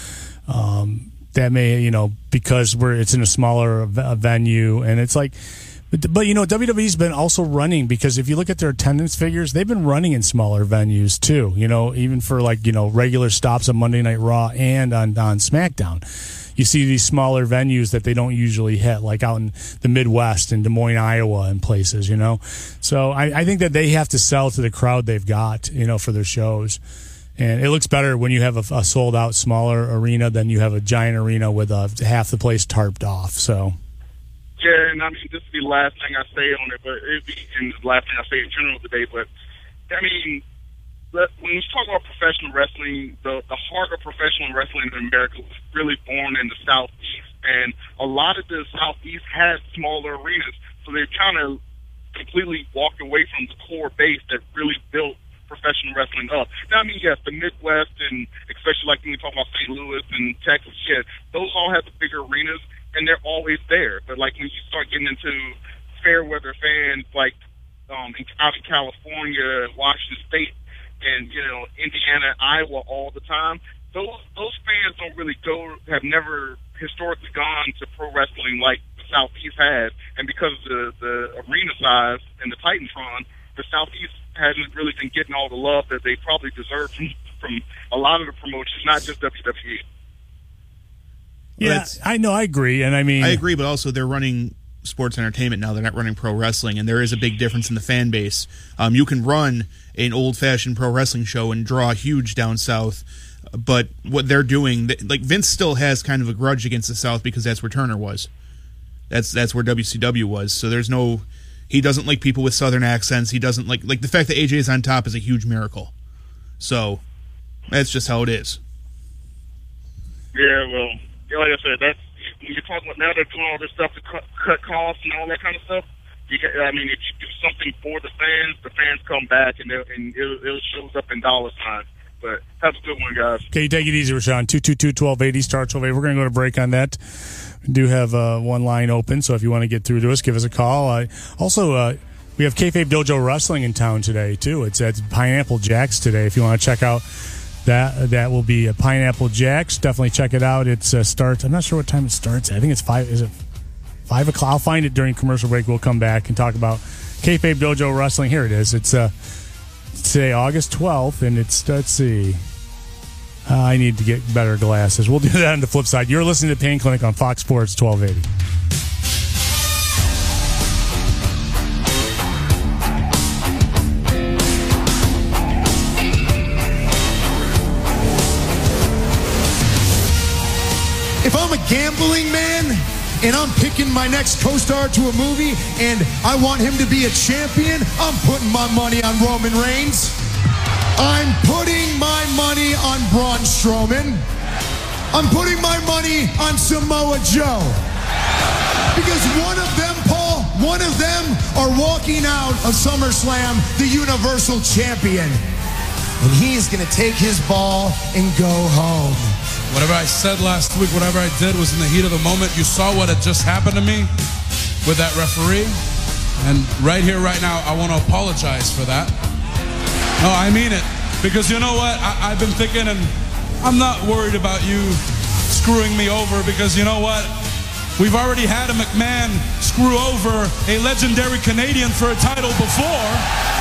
That may, because it's in a smaller venue, and it's like, but WWE's been also running, because if you look at their attendance figures, they've been running in smaller venues too. Even for regular stops on Monday Night Raw and on SmackDown. You see these smaller venues that they don't usually hit, like out in the Midwest, in Des Moines, Iowa, and places, So I think that they have to sell to the crowd they've got, for their shows. And it looks better when you have a sold-out smaller arena than you have a giant arena with half the place tarped off. So. Yeah, and I mean, this will be the last thing I say on it, but it'll be the last thing I say in general today. But, I mean, when you talk about professional wrestling, the heart of professional wrestling in America was really born in the Southeast. And a lot of the Southeast has smaller arenas. So they kind of completely walked away from the core base that really built professional wrestling up. Now, I mean, yes, the Midwest, and especially like when we talk about St. Louis and Texas, yeah, those all have the bigger arenas, and they're always there. But, like, when you start getting into fair weather fans, like out in California, Washington State, and Indiana, Iowa all the time, those fans don't really have never historically gone to pro wrestling like the Southeast has, and because of the arena size and the Titantron, the Southeast hasn't really been getting all the love that they probably deserve from a lot of the promotions, not just WWE. Yeah, I know, I agree, and I mean, I agree, but also they're running sports entertainment now. They're not running pro wrestling, and there is a big difference in the fan base. You can run an old-fashioned pro wrestling show and draw huge down south, but what they're doing, like Vince still has kind of a grudge against the South because that's where Turner was. That's where WCW was. So there's no, he doesn't like people with Southern accents. He doesn't like the fact that AJ is on top is a huge miracle. So that's just how it is. Yeah, well, like I said, that's when you're talking about now they're doing all this stuff to cut costs and all that kind of stuff. If you do something for the fans come back, and it shows up in dollar signs. But have a good one, guys. Okay, take it easy, Rashawn. 222-1280, star 1280. We're going to go to break on that. We do have one line open, so if you want to get through to us, give us a call. Also, we have Kayfabe Dojo Wrestling in town today, too. It's at Pineapple Jack's today. If you want to check out that will be a Pineapple Jack's. Definitely check it out. It starts, I'm not sure what time it starts. I think it's 5. Is it 5 o'clock? I'll find it during commercial break. We'll come back and talk about Kayfabe Dojo Wrestling. Here it is. It's today, August 12th, and it's, let's see. I need to get better glasses. We'll do that on the flip side. You're listening to Pain Clinic on Fox Sports 1280. If I'm a gambling man, and I'm picking my next co-star to a movie, and I want him to be a champion, I'm putting my money on Roman Reigns. I'm putting my money on Braun Strowman. I'm putting my money on Samoa Joe. Because one of them, Paul, one of them are walking out of SummerSlam the Universal Champion. And he's going to take his ball and go home. Whatever I said last week, whatever I did was in the heat of the moment. You saw what had just happened to me with that referee. And right here, right now, I want to apologize for that. No, I mean it. Because you know what? I've been thinking, and I'm not worried about you screwing me over, because you know what? We've already had a McMahon screw over a legendary Canadian for a title before.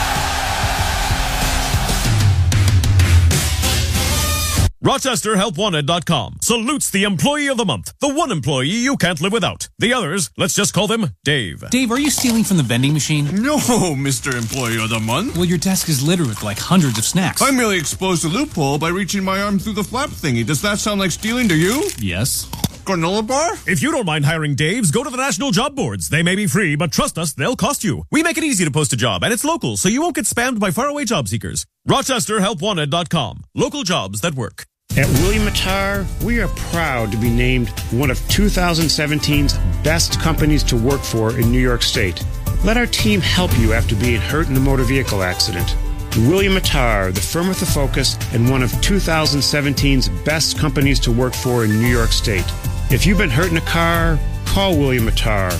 RochesterHelpWanted.com salutes the employee of the month, the one employee you can't live without. The others, let's just call them Dave. Dave, are you stealing from the vending machine? No, Mr. Employee of the Month. Well, your desk is littered with like hundreds of snacks. I merely exposed a loophole by reaching my arm through the flap thingy. Does that sound like stealing to you? Yes. Granola bar? If you don't mind hiring Daves, go to the national job boards. They may be free, but trust us, they'll cost you. We make it easy to post a job, and it's local, so you won't get spammed by faraway job seekers. RochesterHelpWanted.com. Local jobs that work. At William Mattar, we are proud to be named one of 2017's best companies to work for in New York State. Let our team help you after being hurt in a motor vehicle accident. William Mattar, the firm with the focus, and one of 2017's best companies to work for in New York State. If you've been hurt in a car, call William Mattar,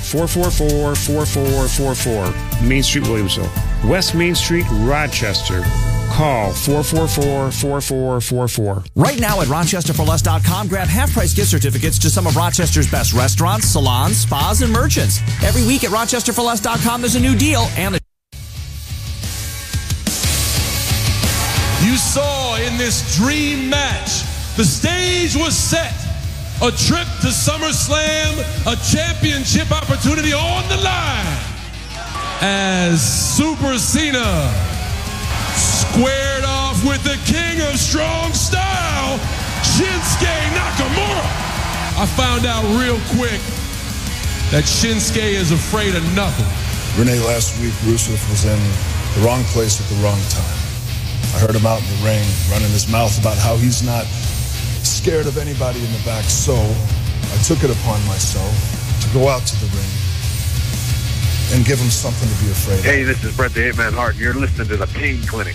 444-4444, Main Street, Williamsville. West Main Street, Rochester. Call 444-4444. Right now at RochesterForLess.com, grab half-price gift certificates to some of Rochester's best restaurants, salons, spas, and merchants. Every week at RochesterForLess.com, there's a new deal and You saw in this dream match, the stage was set. A trip to SummerSlam, a championship opportunity on the line. As Super Cena squared off with the king of strong style, Shinsuke Nakamura. I found out real quick that Shinsuke is afraid of nothing. Renee, last week, Rusev was in the wrong place at the wrong time. I heard him out in the ring running his mouth about how he's not scared of anybody in the back, so I took it upon myself to go out to the ring and give him something to be afraid of. Hey, this is Bret the Hitman Hart, and you're listening to the Pain Clinic.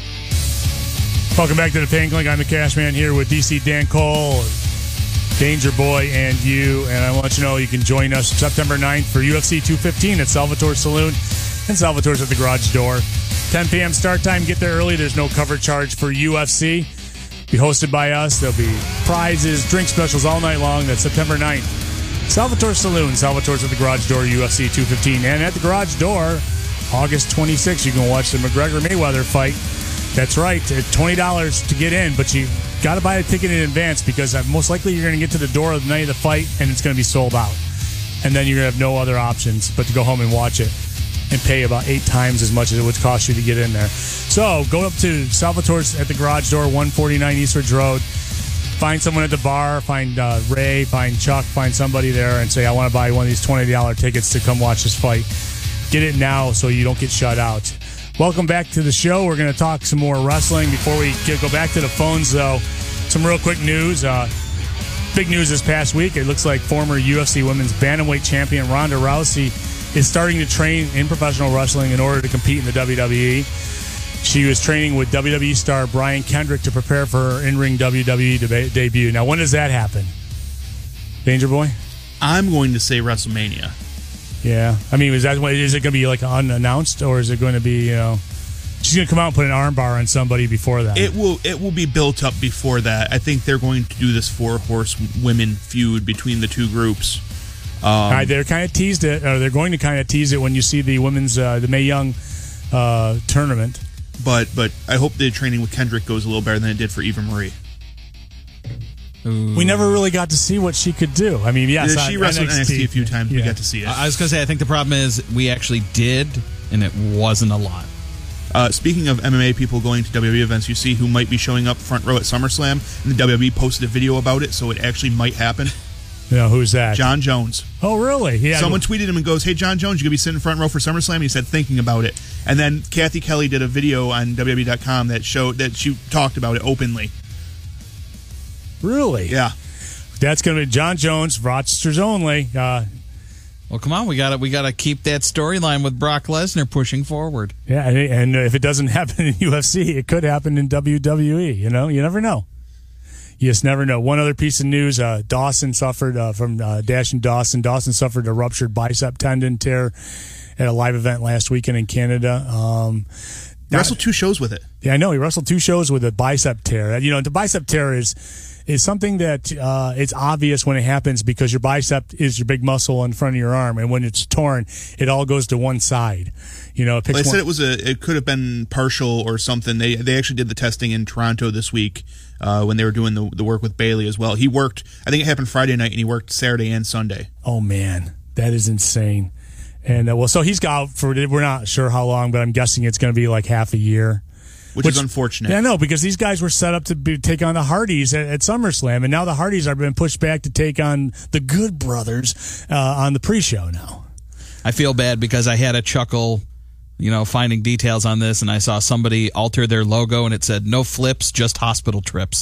Welcome back to the Pain Clinic. I'm the Cash Man here with DC Dan Cole, Danger Boy, and you. And I want you to know you can join us September 9th for UFC 215 at Salvatore Saloon, and Salvatore's at the garage door. 10 p.m. start time. Get there early. There's no cover charge for UFC. Be hosted by us. There'll be prizes, drink specials all night long. That's September 9th. Salvatore Saloon. Salvatore's at the garage door, UFC 215. And at the garage door, August 26th, you can watch the McGregor-Mayweather fight. That's right, $20 to get in, but you got to buy a ticket in advance because most likely you're going to get to the door of the night of the fight and it's going to be sold out. And then you're going to have no other options but to go home and watch it and pay about 8 times as much as it would cost you to get in there. So go up to Salvatore's at the garage door, 149 Eastridge Road. Find someone at the bar, find Ray, find Chuck, find somebody there and say, I want to buy one of these $20 tickets to come watch this fight. Get it now so you don't get shut out. Welcome back to the show. We're going to talk some more wrestling. Before we go back to the phones, though, some real quick news. Big news this past week. It looks like former UFC Women's Bantamweight Champion Ronda Rousey is starting to train in professional wrestling in order to compete in the WWE. She was training with WWE star Brian Kendrick to prepare for her in-ring WWE debut. Now, when does that happen? Danger Boy? I'm going to say WrestleMania. Yeah. I mean, is it going to be like unannounced, or is it going to be, she's going to come out and put an armbar on somebody before that? It will be built up before that. I think they're going to do this 4-horse women feud between the two groups. They're kind of teased it, or they're going to kind of tease it when you see the women's, the Mae Young tournament. But I hope the training with Kendrick goes a little better than it did for Eva Marie. We never really got to see what she could do. I mean, yes, she wrestled NXT a few times. Yeah. We got to see it. I was going to say, I think the problem is we actually did, and it wasn't a lot. Speaking of MMA people going to WWE events, you see who might be showing up front row at SummerSlam, and the WWE posted a video about it, so it actually might happen. No, who's that? John Jones. Oh, really? Yeah. Someone tweeted him and goes, "Hey, John Jones, you gonna be sitting front row for SummerSlam?" And he said, "Thinking about it." And then Kathy Kelly did a video on WWE.com that showed that she talked about it openly. Really? Yeah. That's going to be John Jones, Rochester's only. Well, come on, we got to keep that storyline with Brock Lesnar pushing forward. Yeah, and if it doesn't happen in UFC, it could happen in WWE. You know, you never know. You just never know. One other piece of news: Dawson suffered from Dashing Dawson. Dawson suffered a ruptured bicep tendon tear at a live event last weekend in Canada. Wrestled 2 shows with it. Yeah, I know. He wrestled 2 shows with a bicep tear. You know, the bicep tear is something that it's obvious when it happens because your bicep is your big muscle in front of your arm, and when it's torn, it all goes to one side. You know, they said it could have been partial or something. They actually did the testing in Toronto this week when they were doing the work with Bailey as well. He worked. I think it happened Friday night, and he worked Saturday and Sunday. Oh man, that is insane. And so he's out for, we're not sure how long, but I'm guessing it's going to be like half a year. Which is unfortunate. Yeah, no, because these guys were set up to take on the Hardys at SummerSlam, and now the Hardys are being pushed back to take on the Good Brothers on the pre-show now. I feel bad because I had a chuckle, finding details on this, and I saw somebody alter their logo, and it said, "No flips, just hospital trips."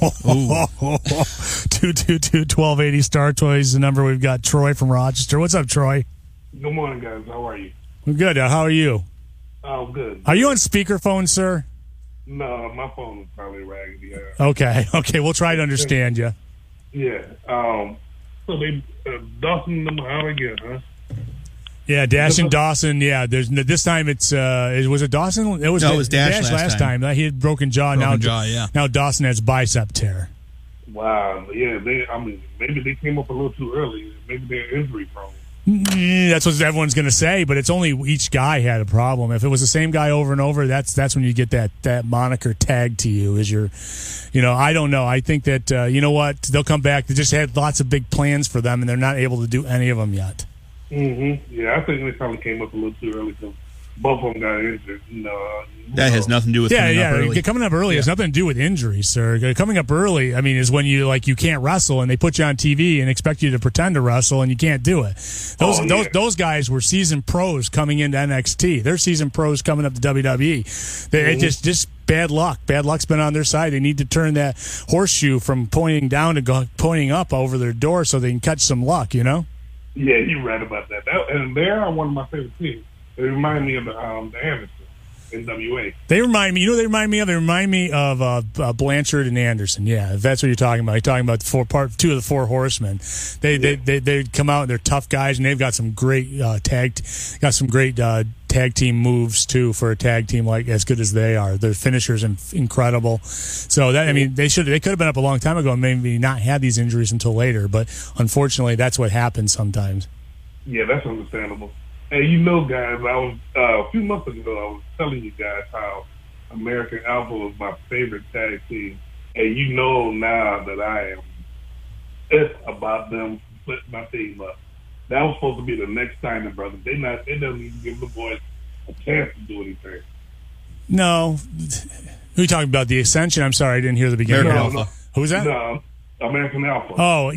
222-1280 Star Toys, the number. We've got Troy from Rochester. What's up, Troy? Good morning, guys. How are you? We're good. How are you? Oh, good. Are you on speakerphone, sir? No, my phone is probably raggedy. Okay, we'll try to understand you. Yeah. So they Dawson them out again, huh? Yeah, Dash and Dawson. Yeah, there's this time it's was it Dawson? It was Dash last time. He had broken jaw. Now Dawson has bicep tear. Wow. Yeah. Maybe they came up a little too early. Maybe they're injury prone. That's what everyone's going to say, but it's only each guy had a problem. If it was the same guy over and over, that's when you get that moniker tagged to you as your, I don't know. I think that, you know what, they'll come back. They just had lots of big plans for them, and they're not able to do any of them yet. Mm-hmm. Yeah, I think they probably came up a little too early because both of them got injured. That has nothing to do with coming up early. Coming up early has nothing to do with injuries, sir. Coming up early, is when you can't wrestle and they put you on TV and expect you to pretend to wrestle and you can't do it. Those guys were seasoned pros coming into NXT. They're seasoned pros coming up to WWE. It just bad luck. Bad luck's been on their side. They need to turn that horseshoe from pointing down to pointing up over their door so they can catch some luck. Yeah, you're right about that. And they are one of my favorite teams. They remind me of the Anderson NWA. They remind me. They remind me of Blanchard and Anderson. Yeah, if that's what you're talking about. You're talking about two of the Four Horsemen. They come out and they're tough guys, and they've got some great tag team moves too for a tag team like as good as they are. Their finishers incredible. So that they could have been up a long time ago and maybe not had these injuries until later. But unfortunately, that's what happens sometimes. Yeah, that's understandable. Hey, guys, I was a few months ago, I was telling you guys how American Alpha was my favorite tag team. And now that I am pissed about them putting my team up. That was supposed to be the next signing, brother. They don't even give the boys a chance to do anything. No. Who are you talking about? The Ascension? I'm sorry, I didn't hear the beginning. No. Who was that? No, American Alpha. Oh,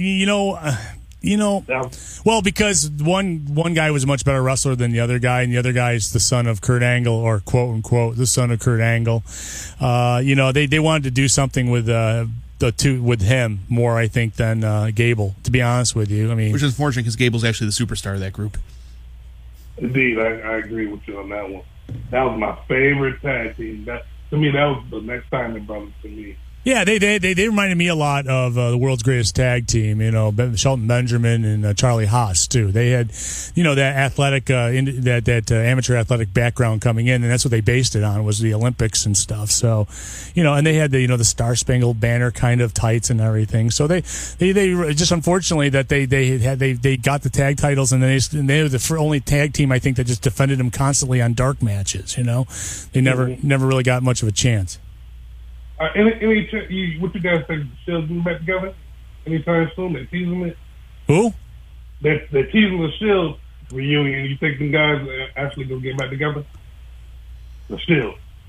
well, because one guy was a much better wrestler than the other guy, and the other guy is the son of Kurt Angle, or quote unquote the son of Kurt Angle. They wanted to do something with with him more, I think, than Gable. To be honest with you, which is unfortunate because Gable's actually the superstar of that group. Indeed, I agree with you on that one. That was my favorite tag team. To me, that was the next time brothers to me. Yeah, they reminded me a lot of the world's greatest tag team. Shelton Benjamin and Charlie Haas too. They had, that athletic, that amateur athletic background coming in, and that's what they based it on was the Olympics and stuff. So, and they had the Star Spangled Banner kind of tights and everything. So they just unfortunately that they got the tag titles, and they were the only tag team I think that just defended them constantly on dark matches. They never really got much of a chance. What you guys think? The Shield's getting back together anytime soon? They're teasing it. Who? They're teasing the Shield reunion. You think the guys are actually gonna get back together? The Shield.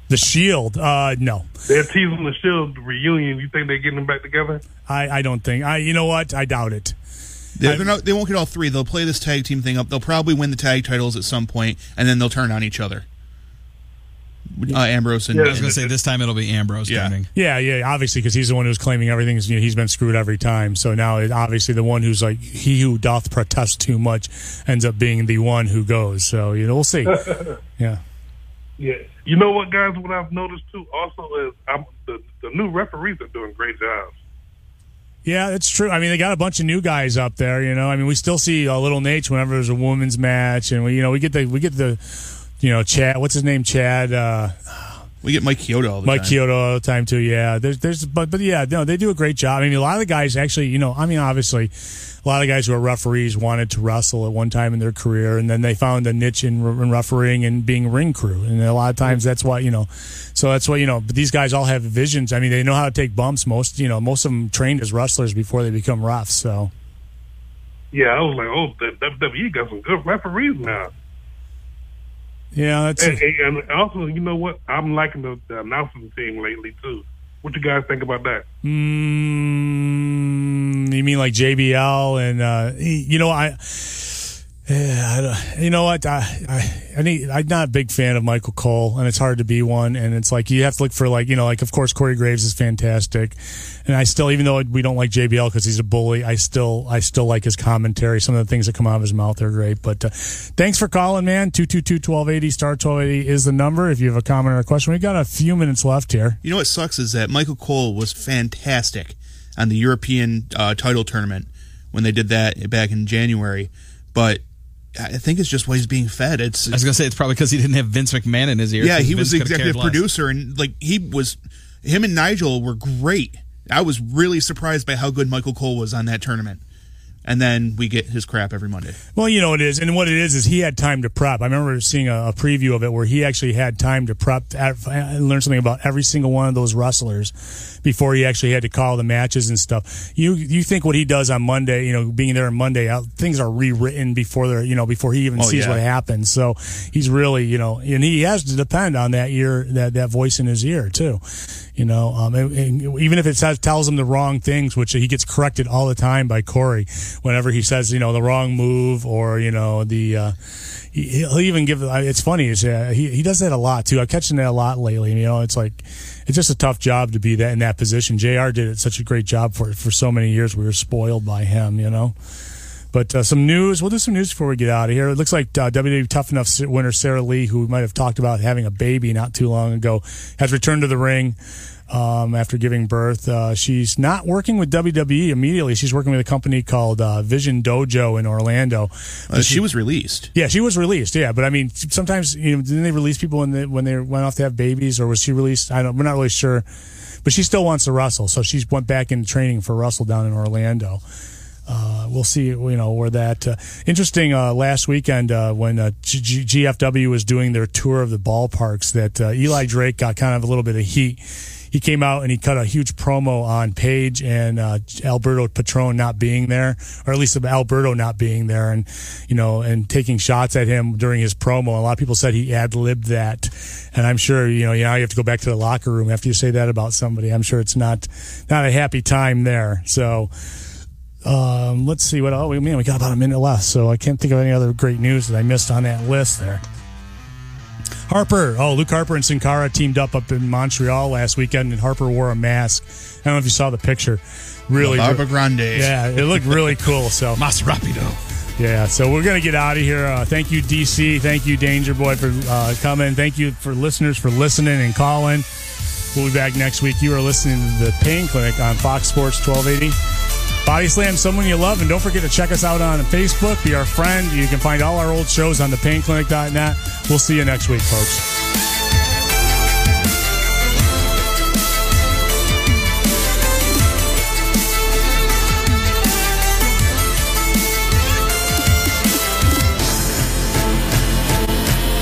The Shield, no. They're teasing the Shield reunion. You think they're getting them back together? I don't think. You know what? I doubt it. They won't get all three. They'll play this tag team thing up. They'll probably win the tag titles at some point, and then they'll turn on each other. Ambrose and I was going to say this time it'll be Ambrose turning. Yeah, obviously, because he's the one who's claiming everything. He's been screwed every time. So now, obviously, the one who's like, he who doth protest too much ends up being the one who goes. So, we'll see. Yeah. Yeah. You know what, guys, what I've noticed, too, also is the new referees are doing great jobs. Yeah, it's true. I mean, they got a bunch of new guys up there, I mean, we still see Little Nate whenever there's a women's match, and we get the Chad, what's his name, Chad? We get Mike Chioda all the time. Mike Chioda all the time, too, yeah. But yeah, no, they do a great job. I mean, a lot of the guys actually, obviously, a lot of guys who are referees wanted to wrestle at one time in their career, and then they found a niche in refereeing and being ring crew. And a lot of times that's why, so that's why, but these guys all have visions. I mean, they know how to take bumps. Most of them trained as wrestlers before they become refs, so. Yeah, I was like, the WWE got some good referees now. Yeah, that's and also, you know what? I'm liking the announcing team lately too. What you guys think about that? You mean like JBL and I'm not a big fan of Michael Cole, and it's hard to be one. And it's like you have to look for of course Corey Graves is fantastic, and I still, even though we don't like JBL because he's a bully, I still like his commentary. Some of the things that come out of his mouth are great. But thanks for calling, man. 222-1280 star 1280 is the number. If you have a comment or a question, we got a few minutes left here. You know what sucks is that Michael Cole was fantastic on the European title tournament when they did that back in January, but I think it's just what he's being fed. I was going to say it's probably because he didn't have Vince McMahon in his ear. Yeah, he was the executive producer, and him and Nigel were great. I was really surprised by how good Michael Cole was on that tournament. And then we get his crap every Monday. Well, it is. And what it is he had time to prep. I remember seeing a preview of it where he actually had time to prep and learn something about every single one of those wrestlers before he actually had to call the matches and stuff. You think what he does on Monday, being there on Monday, things are rewritten before they're, before he even sees what happens. So he's really, and he has to depend on that ear, that voice in his ear too. Even if it tells him the wrong things, which he gets corrected all the time by Corey whenever he says, the wrong move or, he'll even give, it's funny, he does that a lot too. I'm catching that a lot lately. It's like, it's just a tough job to be in that position. JR did it such a great job for so many years. We were spoiled by him, But some news. We'll do some news before we get out of here. It looks like WWE Tough Enough winner Sarah Lee, who we might have talked about having a baby not too long ago, has returned to the ring after giving birth. She's not working with WWE immediately. She's working with a company called Vision Dojo in Orlando. She was released. Yeah, she was released. Yeah, but I mean, sometimes didn't they release people when they went off to have babies, or was she released? We're not really sure. But she still wants to wrestle, so she went back into training for wrestle down in Orlando. We'll see, where that interesting last weekend when GFW was doing their tour of the ballparks, that Eli Drake got kind of a little bit of heat. He came out and he cut a huge promo on Paige and Alberto Patron not being there, or at least Alberto not being there, and and taking shots at him during his promo. A lot of people said he ad-libbed that, and I'm sure you have to go back to the locker room after you say that about somebody. I'm sure it's not a happy time there. So. Let's see what. Oh man, we got about a minute left, so I can't think of any other great news that I missed on that list there. Luke Harper and Sin Cara teamed up in Montreal last weekend, and Harper wore a mask. I don't know if you saw the picture. Really, Barba Grande. Yeah, it looked really cool. So Mas Rapido. Yeah, so we're gonna get out of here. Thank you, DC. Thank you, Danger Boy, for coming. Thank you for listeners for listening and calling. We'll be back next week. You are listening to the Pain Clinic on Fox Sports 1280. Body Slam someone you love, and don't forget to check us out on Facebook. Be our friend. You can find all our old shows on thepainclinic.net. We'll see you next week, folks.